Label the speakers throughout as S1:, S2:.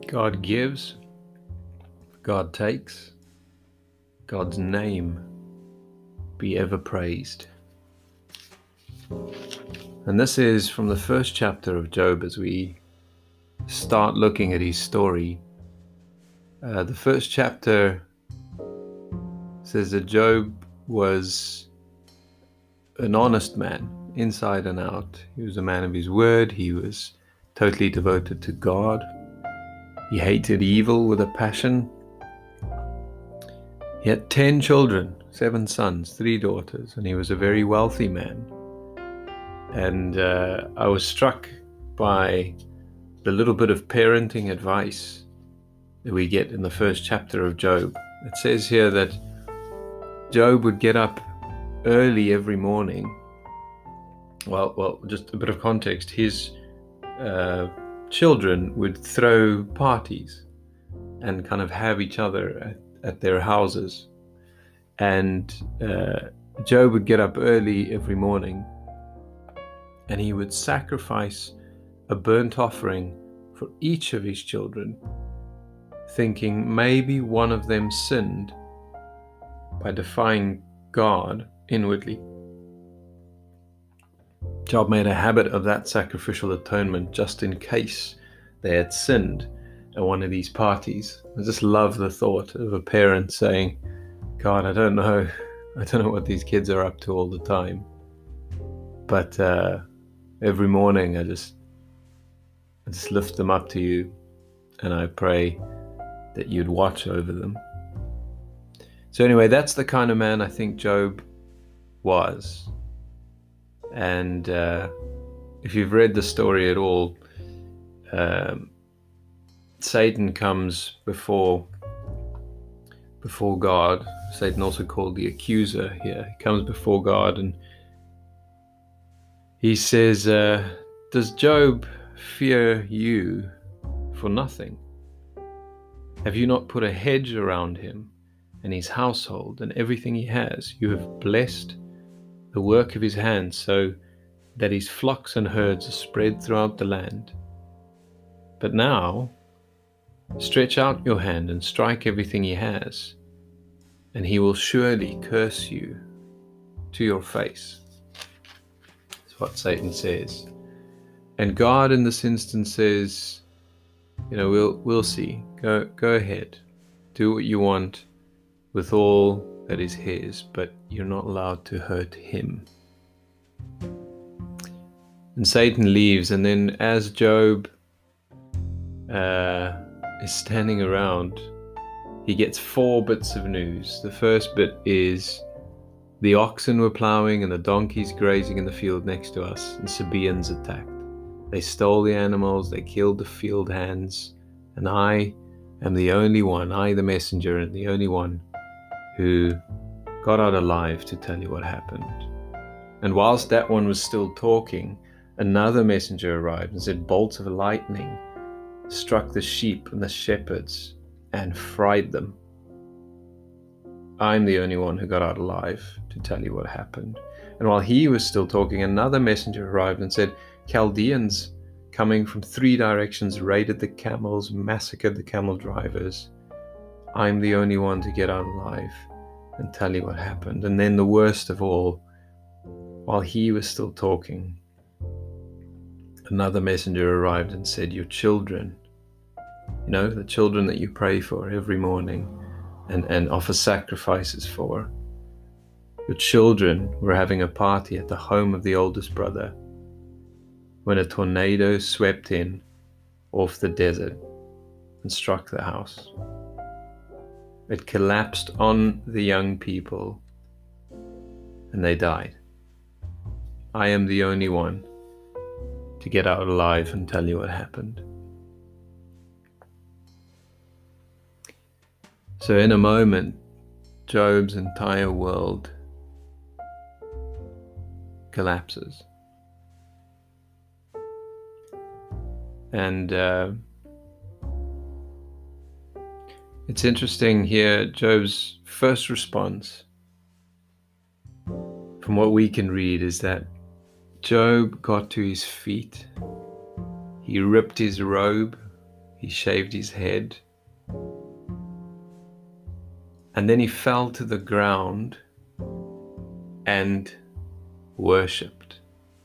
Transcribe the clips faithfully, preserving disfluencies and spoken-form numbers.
S1: God gives, God takes, God's name be ever praised. And this is from the first chapter of Job as we start looking at his story. Uh, the first chapter says that Job was an honest man, inside and out. He was a man of his word. He was totally devoted to God. He hated evil with a passion. He had ten children, seven sons, three daughters, and he was a very wealthy man. And uh, I was struck by the little bit of parenting advice that we get in the first chapter of Job. It says here that Job would get up early every morning. Well, well, just a bit of context. His uh, children would throw parties and kind of have each other at, at their houses. And uh, Job would get up early every morning and he would sacrifice a burnt offering for each of his children, thinking maybe one of them sinned by defying God inwardly. Job made a habit of that sacrificial atonement just in case they had sinned at one of these parties. I just love the thought of a parent saying, God, I don't know, I don't know what these kids are up to all the time, but uh, every morning I just, I just lift them up to you and I pray that you'd watch over them. So anyway, that's the kind of man I think Job was. And uh, if you've read the story at all, um, Satan comes before before God. Satan, also called the accuser here, he comes before God and he says, uh, does Job fear you for nothing? Have you not put a hedge around him and his household and everything he has? You have blessed the work of his hands, so that his flocks and herds are spread throughout the land. But now, stretch out your hand and strike everything he has, and he will surely curse you to your face. That's what Satan says. And God in this instance says, you know, we'll we'll see. Go go ahead. Do what you want with all that is his, but you're not allowed to hurt him. And Satan leaves, and then as Job uh, is standing around, he gets four bits of news. The first bit is the oxen were plowing and the donkeys grazing in the field next to us, and Sabaeans attacked. They stole the animals, they killed the field hands, and I am the only one, I the messenger, and the only one who got out alive to tell you what happened. And whilst that one was still talking, another messenger arrived and said, bolts of lightning struck the sheep and the shepherds and fried them. I'm the only one who got out alive to tell you what happened. And while he was still talking, another messenger arrived and said, Chaldeans coming from three directions raided the camels, massacred the camel drivers. I'm the only one to get out alive and tell you what happened. And then the worst of all, while he was still talking, another messenger arrived and said, your children, you know, the children that you pray for every morning and, and offer sacrifices for, your children were having a party at the home of the oldest brother when a tornado swept in off the desert and struck the house. It collapsed on the young people and they died. I am the only one to get out alive and tell you what happened. So in a moment, Job's entire world collapses. And uh, it's interesting here, Job's first response, from what we can read, is that Job got to his feet. He ripped his robe, he shaved his head, and then he fell to the ground and worshipped.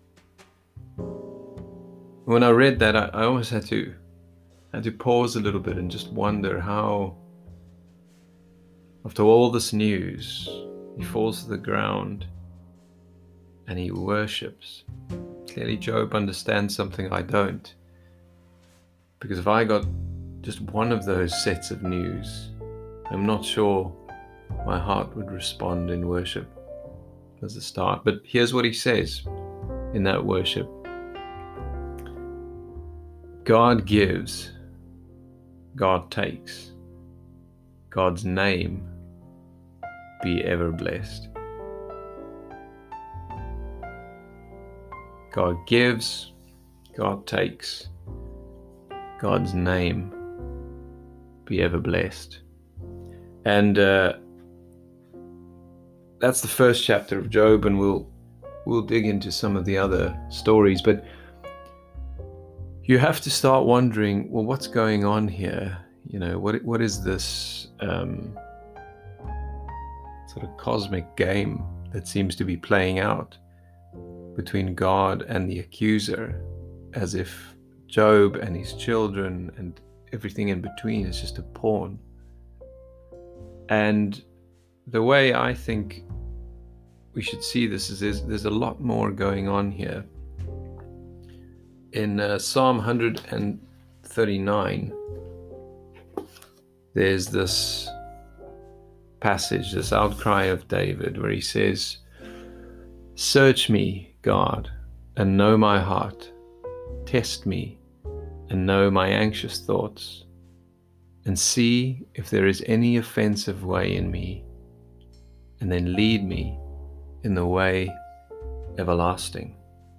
S1: When I read that, I, I almost had to had to pause a little bit and just wonder how, after all this news, he falls to the ground and he worships. Clearly Job understands something I don't, because if I got just one of those sets of news, I'm not sure my heart would respond in worship as a start. But here's what he says in that worship. God gives, God takes. God's name be ever blessed. God gives, God takes. God's name be ever blessed. And uh, that's the first chapter of Job, and we'll we'll dig into some of the other stories. But you have to start wondering, well, what's going on here? You know, what what is this um, sort of cosmic game that seems to be playing out between God and the accuser, as if Job and his children and everything in between is just a pawn? And the way I think we should see this is there's, there's a lot more going on here. In uh, Psalm one thirty-nine, there's this passage, this outcry of David, where he says, "Search me, God, and know my heart. Test me and know my anxious thoughts, and see if there is any offensive way in me, and then lead me in the way everlasting."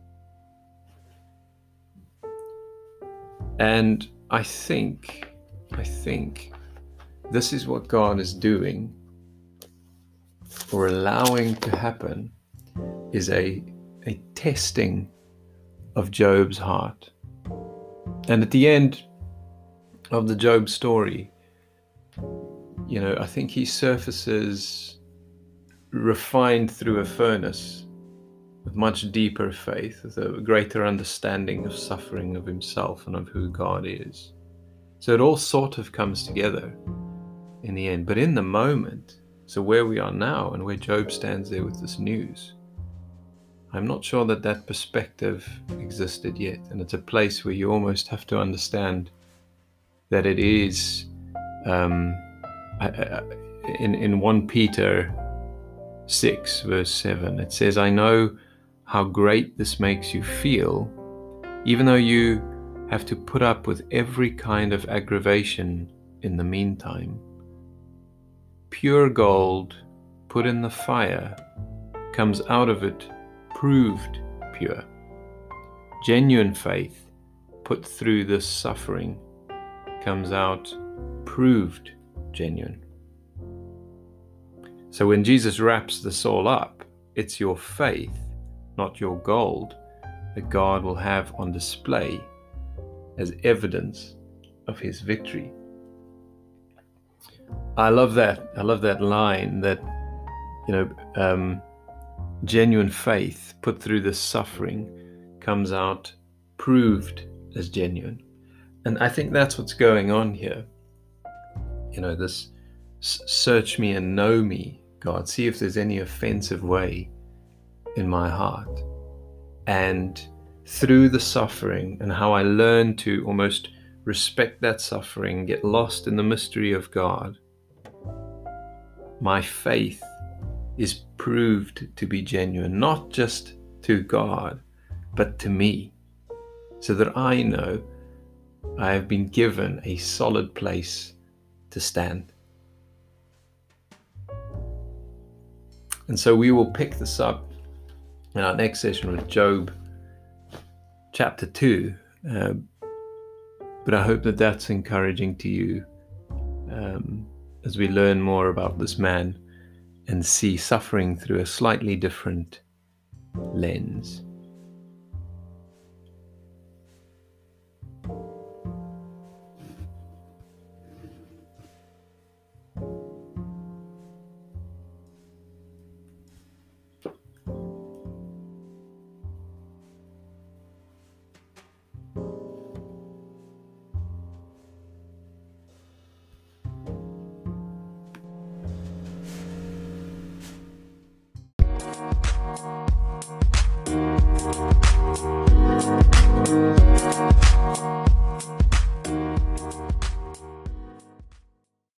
S1: And I think, I think this is what God is doing, or allowing to happen, is a, a testing of Job's heart. And at the end of the Job story, you know, I think he surfaces refined through a furnace with much deeper faith, with a greater understanding of suffering, of himself, and of who God is. So it all sort of comes together in the end. But in the moment, so where we are now and where Job stands there with this news, I'm not sure that that perspective existed yet. And it's a place where you almost have to understand that it is, um, in, in First Peter six, verse seven, it says, "I know how great this makes you feel, even though you have to put up with every kind of aggravation in the meantime. Pure gold put in the fire comes out of it proved pure. Genuine faith put through this suffering comes out proved genuine." So when Jesus wraps this all up, it's your faith, not your gold, that God will have on display as evidence of his victory. I love that. I love that line that, you know, um, genuine faith put through this suffering comes out proved as genuine. And I think that's what's going on here. You know, this search me and know me, God. See if there's any offensive way in my heart. And through the suffering and how I learn to almost respect that suffering, get lost in the mystery of God, my faith is proved to be genuine, not just to God, but to me, so that I know I have been given a solid place to stand. And so we will pick this up in our next session with Job chapter two. Uh, but I hope that that's encouraging to you um, as we learn more about this man and see suffering through a slightly different lens.